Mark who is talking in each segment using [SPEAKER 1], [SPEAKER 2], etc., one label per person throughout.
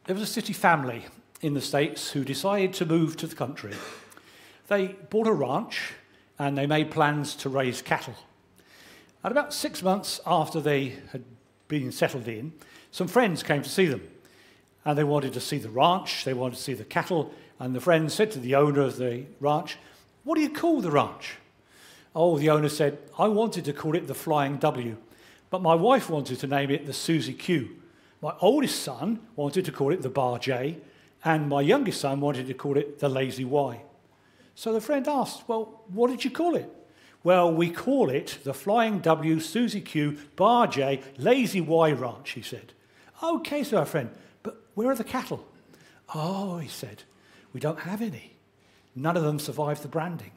[SPEAKER 1] There was a city family in the States who decided to move to the country. They bought a ranch and they made plans to raise cattle. And about 6 months after they had been settled in, some friends came to see them. And they wanted to see the ranch, they wanted to see the cattle, and the friends said to the owner of the ranch, "What do you call the ranch?" Oh, the owner said, "I wanted to call it the Flying W, but my wife wanted to name it the Susie Q. My oldest son wanted to call it the Bar J, and my youngest son wanted to call it the Lazy Y." So the friend asked, "Well, what did you call it?" "Well, we call it the Flying W, Susie Q, Bar J, Lazy Y Ranch," he said. "Okay," said our friend, "but where are the cattle?" "Oh," he said, "we don't have any. None of them survived the branding."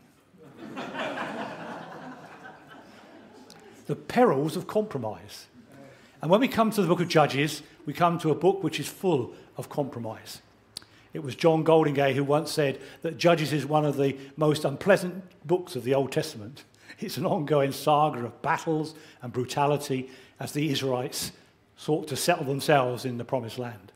[SPEAKER 1] The perils of compromise. And when we come to the book of Judges, we come to a book which is full of compromise. It was John Goldingay who once said that Judges is one of the most unpleasant books of the Old Testament. It's an ongoing saga of battles and brutality as the Israelites sought to settle themselves in the Promised Land.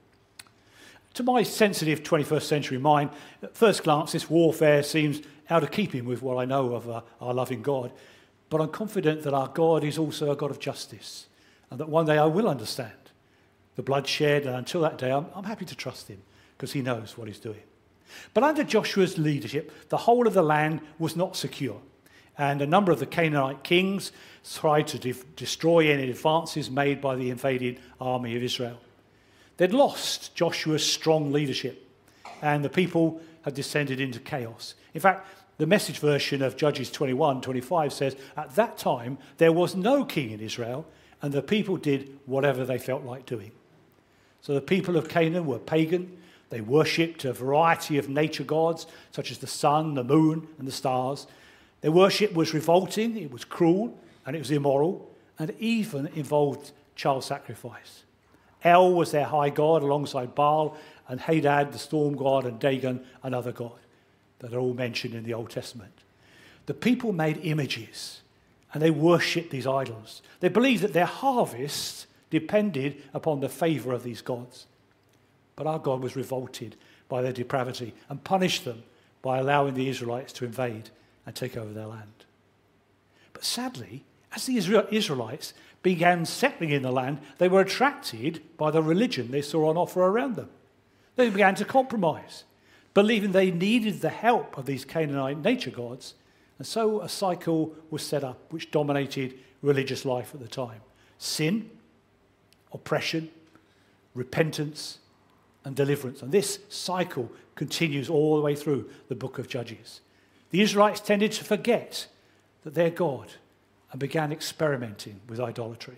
[SPEAKER 1] To my sensitive 21st century mind, at first glance, this warfare seems out of keeping with what I know of our loving God. But I'm confident that our God is also a God of justice, and that one day I will understand the bloodshed, and until that day, I'm happy to trust him, because he knows what he's doing. But under Joshua's leadership, the whole of the land was not secure, and a number of the Canaanite kings tried to destroy any advances made by the invaded army of Israel. They'd lost Joshua's strong leadership, and the people had descended into chaos. In fact, the Message version of Judges 21:25 says, "At that time there was no king in Israel, and the people did whatever they felt like doing." So the people of Canaan were pagan. They worshipped a variety of nature gods, such as the sun, the moon, and the stars. Their worship was revolting, it was cruel, and it was immoral, and even involved child sacrifice. El was their high god alongside Baal, and Hadad, the storm god, and Dagon, another god that are all mentioned in the Old Testament. The people made images, and they worshipped these idols. They believed that their harvests depended upon the favour of these gods. But our God was revolted by their depravity and punished them by allowing the Israelites to invade and take over their land. But sadly, as the Israelites began settling in the land, they were attracted by the religion they saw on offer around them. They began to compromise, believing they needed the help of these Canaanite nature gods, and so a cycle was set up which dominated religious life at the time. Sin, oppression, repentance, and deliverance. And this cycle continues all the way through the book of Judges. The Israelites tended to forget that they're God and began experimenting with idolatry.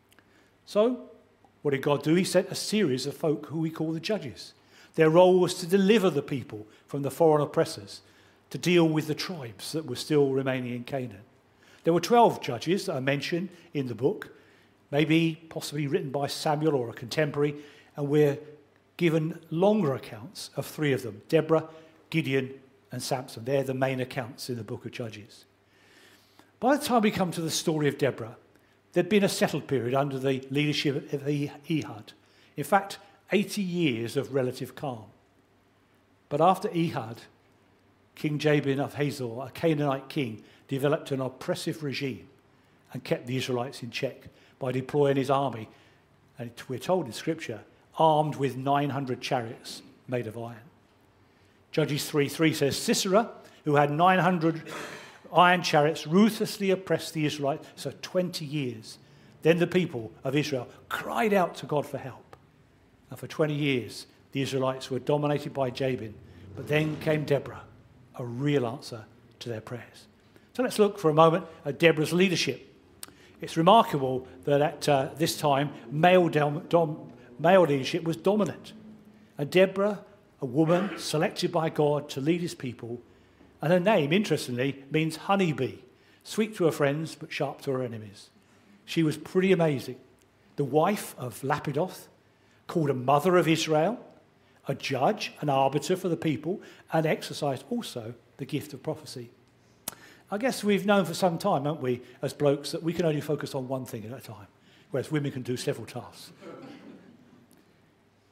[SPEAKER 1] So, what did God do? He sent a series of folk who we call the Judges. Their role was to deliver the people from the foreign oppressors, to deal with the tribes that were still remaining in Canaan. There were 12 judges that are mentioned in the book, maybe possibly written by Samuel or a contemporary, and we're given longer accounts of 3 of them, Deborah, Gideon, and Samson. They're the main accounts in the book of Judges. By the time we come to the story of Deborah, there'd been a settled period under the leadership of Ehud. In fact, 80 years of relative calm. But after Ehud, King Jabin of Hazor, a Canaanite king, developed an oppressive regime and kept the Israelites in check by deploying his army, and we're told in Scripture, armed with 900 chariots made of iron. Judges 3:3 says, Sisera, who had 900 iron chariots, ruthlessly oppressed the Israelites for 20 years. Then the people of Israel cried out to God for help. And for 20 years, the Israelites were dominated by Jabin. But then came Deborah, a real answer to their prayers. So let's look for a moment at Deborah's leadership. It's remarkable that at this time, male leadership was dominant. And Deborah, a woman selected by God to lead his people, and her name, interestingly, means honeybee, sweet to her friends but sharp to her enemies. She was pretty amazing. The wife of Lapidoth, called a mother of Israel, a judge, an arbiter for the people, and exercised also the gift of prophecy. I guess we've known for some time, haven't we, as blokes, that we can only focus on one thing at a time, whereas women can do several tasks.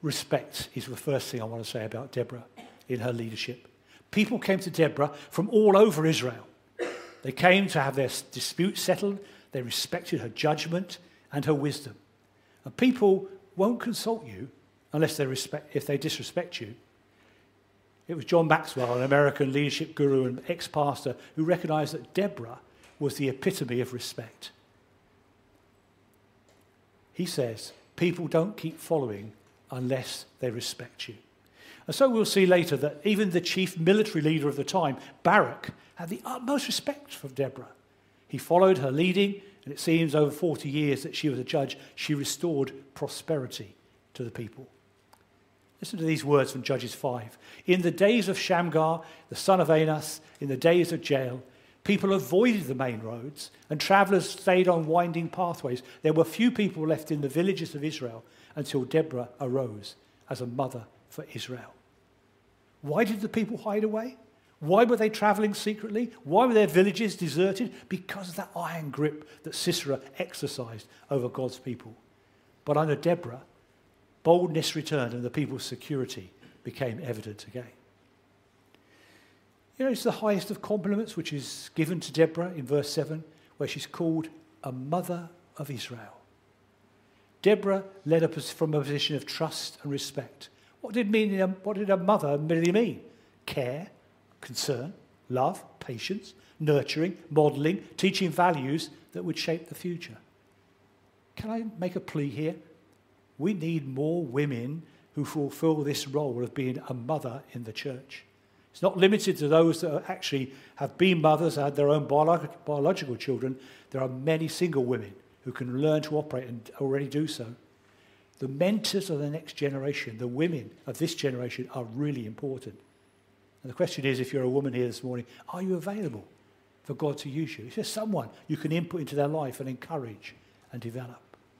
[SPEAKER 1] respect is the first thing I want to say about Deborah in her leadership. People came to Deborah from all over Israel. They came to have their disputes settled. They respected her judgment and her wisdom. And people won't consult you unless if they disrespect you. It was John Maxwell, an American leadership guru and ex-pastor, who recognized that Deborah was the epitome of respect. He says, people don't keep following unless they respect you. And so we'll see later that even the chief military leader of the time, Barak, had the utmost respect for Deborah. He followed her leading, and it seems over 40 years that she was a judge, she restored prosperity to the people. Listen to these words from Judges 5. In the days of Shamgar, the son of Anas, in the days of Jael, people avoided the main roads, and travellers stayed on winding pathways. There were few people left in the villages of Israel until Deborah arose as a mother for Israel. Why did the people hide away? Why were they travelling secretly? Why were their villages deserted? Because of that iron grip that Sisera exercised over God's people. But under Deborah, boldness returned and the people's security became evident again. You know, it's the highest of compliments which is given to Deborah in verse 7, where she's called a mother of Israel. Deborah led us from a position of trust and respect. What did a mother really mean? Care, concern, love, patience, nurturing, modelling, teaching values that would shape the future. Can I make a plea here? We need more women who fulfill this role of being a mother in the church. It's not limited to those that actually have been mothers, had their own biological children. There are many single women who can learn to operate and already do so. The mentors of the next generation, the women of this generation, are really important. And the question is, if you're a woman here this morning, are you available for God to use you? Is there someone you can input into their life and encourage and develop?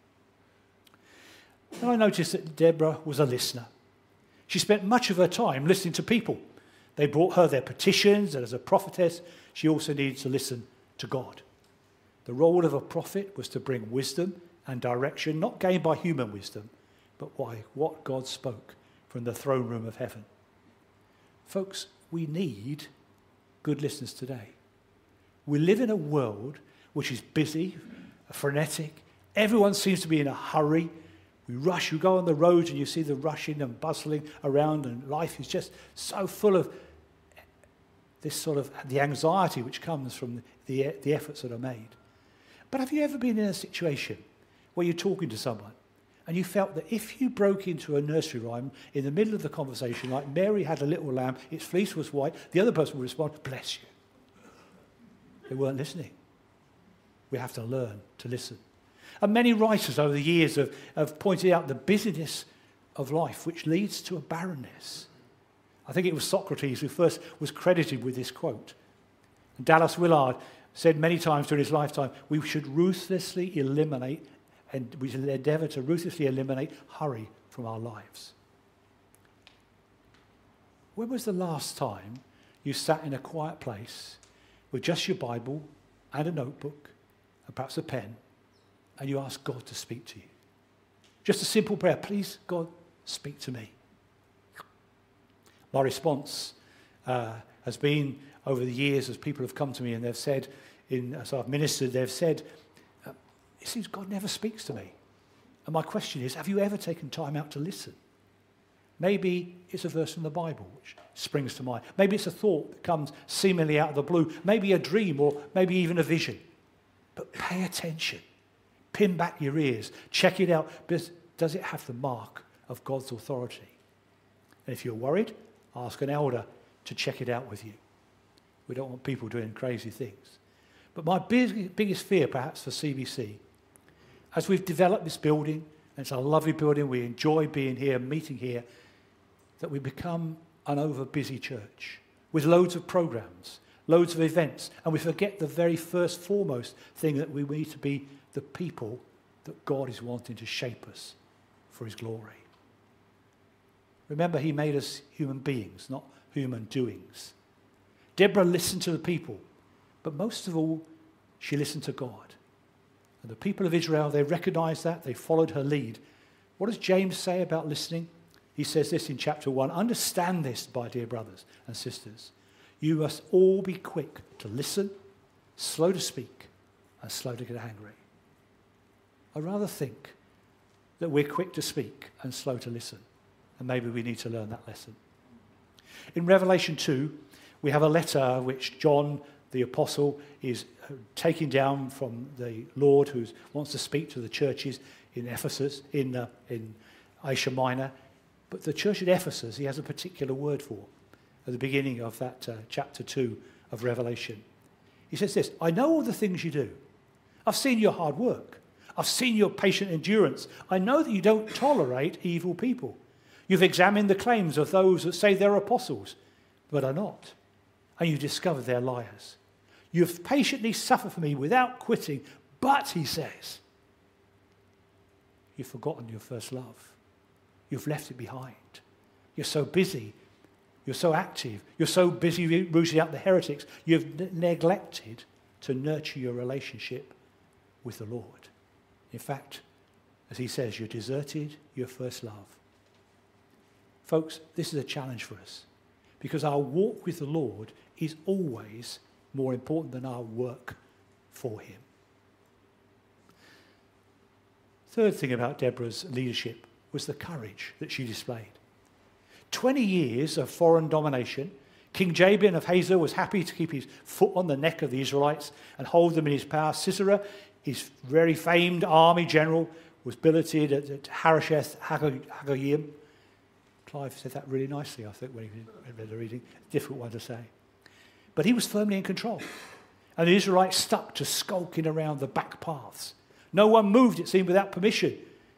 [SPEAKER 1] And I noticed that Deborah was a listener. She spent much of her time listening to people. They brought her their petitions, and as a prophetess, she also needed to listen to God. The role of a prophet was to bring wisdom and direction, not gained by human wisdom, but by what God spoke from the throne room of heaven. Folks, we need good listeners today. We live in a world which is busy, frenetic. Everyone seems to be in a hurry. We rush, you go on the roads and you see the rushing and bustling around, and life is just so full of this sort of the anxiety which comes from the efforts that are made. But have you ever been in a situation where you're talking to someone and you felt that if you broke into a nursery rhyme in the middle of the conversation, like Mary had a little lamb, its fleece was white, the other person would respond, bless you. They weren't listening. We have to learn to listen. And many writers over the years have pointed out the busyness of life, which leads to a barrenness. I think it was Socrates who first was credited with this quote. And Dallas Willard said many times during his lifetime, we should ruthlessly eliminate, and we should endeavour to ruthlessly eliminate hurry from our lives. When was the last time you sat in a quiet place with just your Bible and a notebook and perhaps a pen, and you ask God to speak to you? Just a simple prayer, please, God, speak to me. My response has been over the years as people have come to me and they've said, as I've ministered, they've said, it seems God never speaks to me. And my question is, have you ever taken time out to listen? Maybe it's a verse from the Bible which springs to mind. Maybe it's a thought that comes seemingly out of the blue. Maybe a dream, or maybe even a vision. But pay attention. Pin back your ears. Check it out. Does it have the mark of God's authority? And if you're worried, ask an elder to check it out with you. We don't want people doing crazy things. But my biggest fear, perhaps, for CBC, as we've developed this building, and it's a lovely building, we enjoy being here, meeting here, that we become an over-busy church with loads of programs, loads of events, and we forget the very first foremost thing, that we need to be the people that God is wanting to shape us for his glory. Remember, he made us human beings, not human doings. Deborah listened to the people, but most of all, she listened to God. And the people of Israel, they recognized that. They followed her lead. What does James say about listening? He says this in chapter 1, understand this, my dear brothers and sisters. You must all be quick to listen, slow to speak, and slow to get angry. I rather think that we're quick to speak and slow to listen. And maybe we need to learn that lesson. In Revelation 2, we have a letter which John, the apostle, is taking down from the Lord who wants to speak to the churches in Ephesus, in Asia Minor. But the church at Ephesus, he has a particular word for at the beginning of that chapter 2 of Revelation. He says this, I know all the things you do. I've seen your hard work. I've seen your patient endurance. I know that you don't tolerate evil people. You've examined the claims of those that say they're apostles, but are not. And you've discovered they're liars. You've patiently suffered for me without quitting. But, he says, you've forgotten your first love. You've left it behind. You're so busy. You're so active. You're so busy rooting out the heretics. You've neglected to nurture your relationship with the Lord. In fact, as he says, you deserted your first love. Folks, this is a challenge for us because our walk with the Lord is always more important than our work for him. Third thing about Deborah's leadership was the courage that she displayed. 20 years of foreign domination, King Jabin of Hazor was happy to keep his foot on the neck of the Israelites and hold them in his power. Sisera, his very famed army general, was billeted at Harosheth Hagoyim. Clive said that really nicely, I think, when he read the reading. Difficult one to say. But he was firmly in control. And the Israelites stuck to skulking around the back paths. No one moved, it seemed, without permission.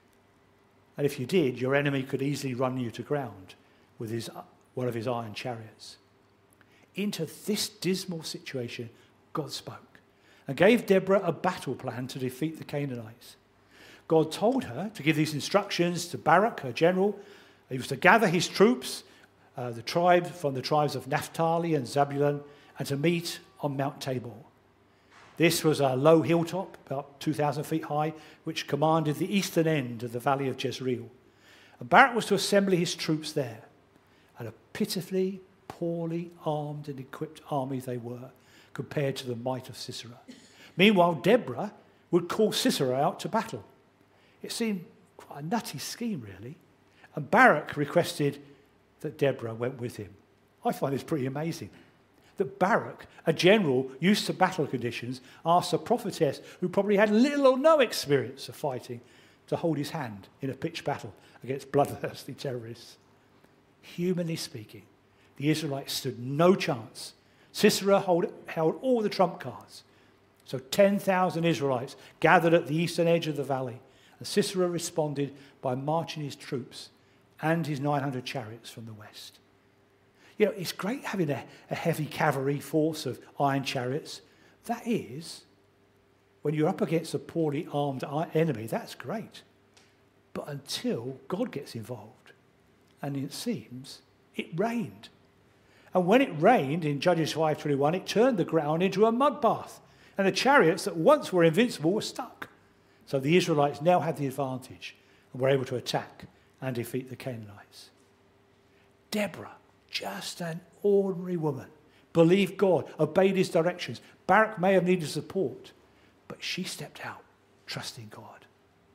[SPEAKER 1] And if you did, your enemy could easily run you to ground with one of his iron chariots. Into this dismal situation, God spoke and gave Deborah a battle plan to defeat the Canaanites. God told her to give these instructions to Barak, her general. He was to gather his troops, from the tribes of Naphtali and Zebulun, and to meet on Mount Tabor. This was a low hilltop, about 2,000 feet high, which commanded the eastern end of the valley of Jezreel. And Barak was to assemble his troops there. And a pitifully, poorly armed and equipped army they were, compared to the might of Sisera. Meanwhile, Deborah would call Sisera out to battle. It seemed quite a nutty scheme, really. And Barak requested that Deborah went with him. I find this pretty amazing. That Barak, a general used to battle conditions, asked a prophetess who probably had little or no experience of fighting to hold his hand in a pitched battle against bloodthirsty terrorists. Humanly speaking, the Israelites stood no chance. Sisera held all the trump cards. So 10,000 Israelites gathered at the eastern edge of the valley, and Sisera responded by marching his troops and his 900 chariots from the west. You know, it's great having a heavy cavalry force of iron chariots. That is, when you're up against a poorly armed enemy, that's great. But until God gets involved, and it seems it rained. And when it rained in Judges 5:21, it turned the ground into a mud bath. And the chariots that once were invincible were stuck. So the Israelites now had the advantage and were able to attack and defeat the Canaanites. Deborah, just an ordinary woman, believed God, obeyed his directions. Barak may have needed support, but she stepped out, trusting God.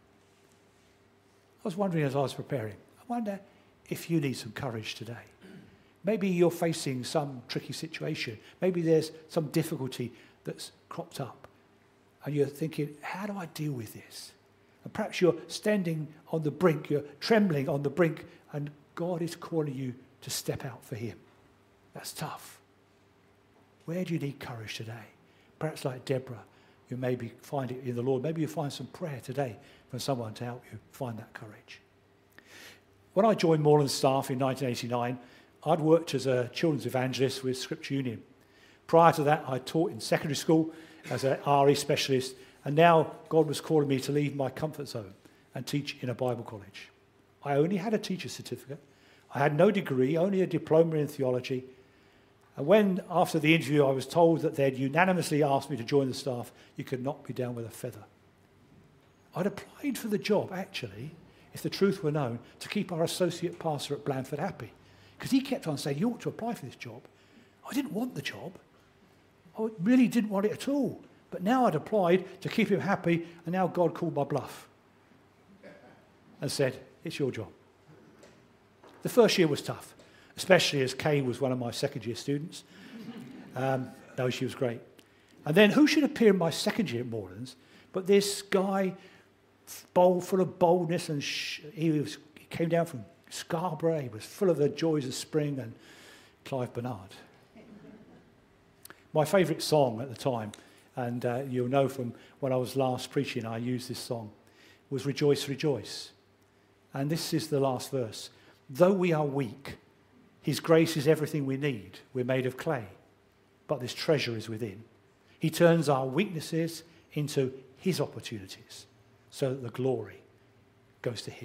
[SPEAKER 1] I was wondering as I was preparing, I wonder if you need some courage today. Maybe you're facing some tricky situation. Maybe there's some difficulty that's cropped up. And you're thinking, how do I deal with this? And perhaps you're standing on the brink, you're trembling on the brink, and God is calling you to step out for him. That's tough. Where do you need courage today? Perhaps like Deborah, you maybe find it in the Lord. Maybe you find some prayer today from someone to help you find that courage. When I joined Moreland Staff in 1989, I'd worked as a children's evangelist with Scripture Union. Prior to that, I taught in secondary school as an RE specialist, and now God was calling me to leave my comfort zone and teach in a Bible college. I only had a teacher's certificate. I had no degree, only a diploma in theology. And when, after the interview, I was told that they'd unanimously asked me to join the staff, you could knock me down with a feather. I'd applied for the job, actually, if the truth were known, to keep our associate pastor at Blandford happy. Because he kept on saying, you ought to apply for this job. I didn't want the job. I really didn't want it at all. But now I'd applied to keep him happy, and now God called my bluff and said, it's your job. The first year was tough, especially as Kay was one of my second-year students. No, she was great. And then who should appear in my second year at Morelands but this guy, full of boldness, and he came down from Scarborough. He was full of the joys of spring, and Clive Bernard. My favourite song at the time, and you'll know from when I was last preaching, I used this song, was Rejoice, Rejoice. And this is the last verse. Though we are weak, his grace is everything we need. We're made of clay, but this treasure is within. He turns our weaknesses into his opportunities so that the glory goes to him.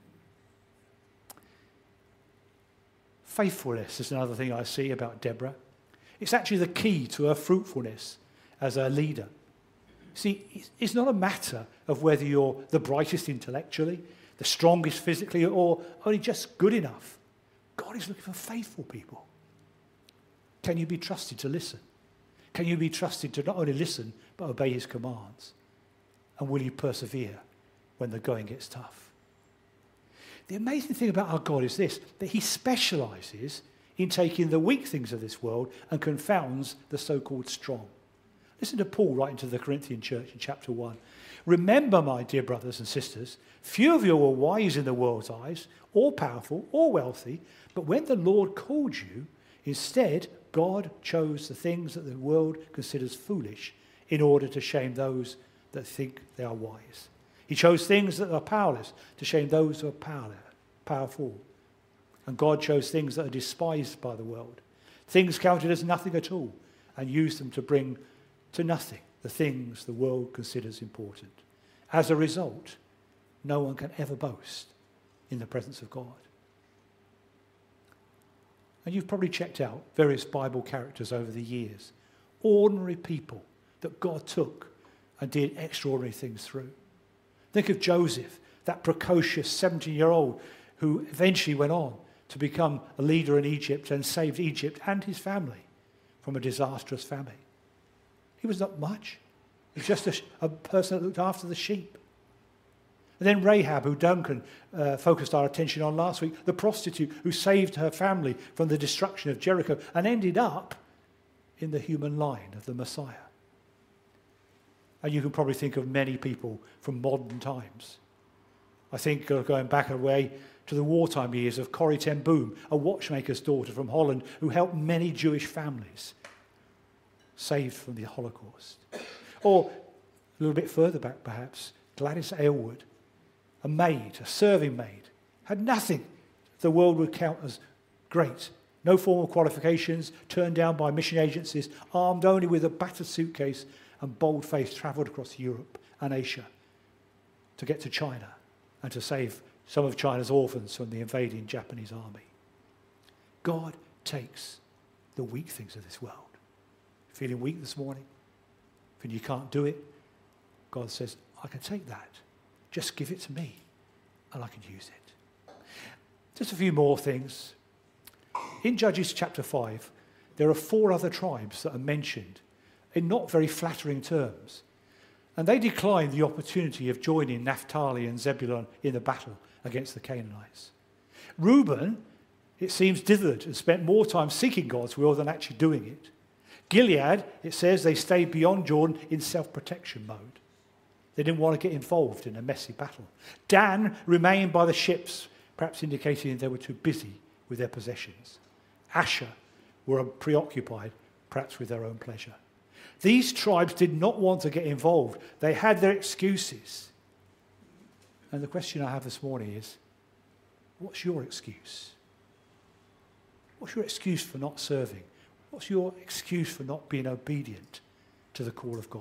[SPEAKER 1] Faithfulness is another thing I see about Deborah. It's actually the key to her fruitfulness as a leader. See, it's not a matter of whether you're the brightest intellectually, the strongest physically, or only just good enough. God is looking for faithful people. Can you be trusted to listen? Can you be trusted to not only listen, but obey his commands? And will you persevere when the going gets tough? The amazing thing about our God is this, that he specializes in taking the weak things of this world and confounds the so-called strong. Listen to Paul writing to the Corinthian church in chapter 1. Remember, my dear brothers and sisters, few of you were wise in the world's eyes, or powerful, or wealthy, but when the Lord called you, instead, God chose the things that the world considers foolish in order to shame those that think they are wise. He chose things that are powerless to shame those who are powerful. And God chose things that are despised by the world, things counted as nothing at all, and used them to bring to nothing the things the world considers important. As a result, no one can ever boast in the presence of God. And you've probably checked out various Bible characters over the years, ordinary people that God took and did extraordinary things through. Think of Joseph, that precocious 17-year-old who eventually went on to become a leader in Egypt and saved Egypt and his family from a disastrous famine. He was not much. He was just a person that looked after the sheep. And then Rahab, who Duncan focused our attention on last week, the prostitute who saved her family from the destruction of Jericho and ended up in the human line of the Messiah. And you can probably think of many people from modern times. I think going back a way to the wartime years of Corrie ten Boom, a watchmaker's daughter from Holland who helped many Jewish families saved from the Holocaust. Or a little bit further back perhaps, Gladys Aylward, a maid, a serving maid, had nothing the world would count as great. No formal qualifications, turned down by mission agencies, armed only with a battered suitcase and bold-faced travelled across Europe and Asia to get to China and to save some of China's orphans from the invading Japanese army. God takes the weak things of this world. Feeling weak this morning? Feeling you can't do it? God says, I can take that. Just give it to me and I can use it. Just a few more things. In Judges chapter 5, there are 4 other tribes that are mentioned in not very flattering terms. And they declined the opportunity of joining Naphtali and Zebulun in the battle against the Canaanites. Reuben, it seems, dithered and spent more time seeking God's will than actually doing it. Gilead, it says, they stayed beyond Jordan in self-protection mode. They didn't want to get involved in a messy battle. Dan remained by the ships, perhaps indicating they were too busy with their possessions. Asher were preoccupied, perhaps with their own pleasure. These tribes did not want to get involved. They had their excuses. And the question I have this morning is, what's your excuse? What's your excuse for not serving? What's your excuse for not being obedient to the call of God?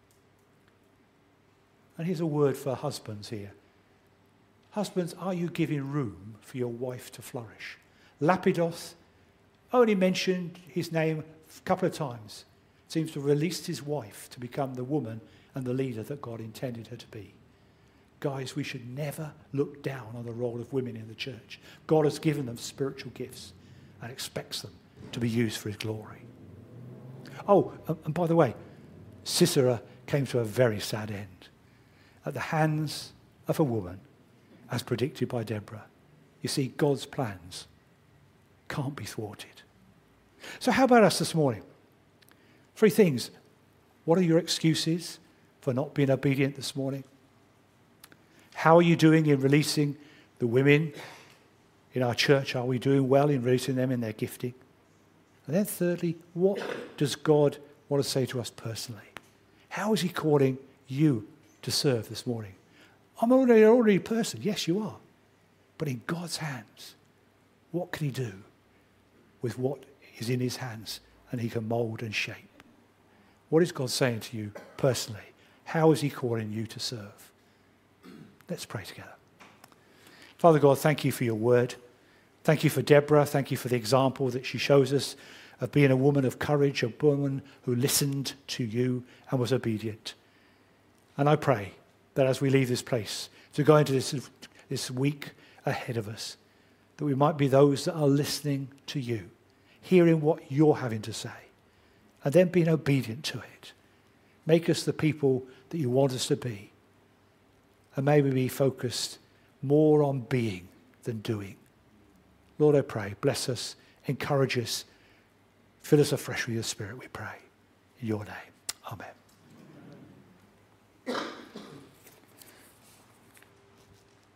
[SPEAKER 1] And here's a word for husbands here. Husbands, are you giving room for your wife to flourish? Lapidos only mentioned his name a couple of times. Seems to have released his wife to become the woman and the leader that God intended her to be. Guys, we should never look down on the role of women in the church. God has given them spiritual gifts and expects them to be used for his glory. Oh, and by the way, Sisera came to a very sad end at the hands of a woman, as predicted by Deborah. You see, God's plans can't be thwarted. So how about us this morning? 3 things. What are your excuses for not being obedient this morning? How are you doing in releasing the women in our church? Are we doing well in releasing them in their gifting? And then thirdly, what does God want to say to us personally? How is he calling you to serve this morning? I'm already an ordinary person. Yes, you are. But in God's hands, what can he do with what is in his hands and he can mould and shape? What is God saying to you personally? How is he calling you to serve? Let's pray together. Father God, thank you for your word. Thank you for Deborah. Thank you for the example that she shows us of being a woman of courage, a woman who listened to you and was obedient. And I pray that as we leave this place to go into this week ahead of us, that we might be those that are listening to you, hearing what you're having to say, and then being obedient to it. Make us the people that you want us to be. And may we be focused more on being than doing. Lord, I pray, bless us, encourage us, fill us afresh with your Spirit, we pray. In your name, amen.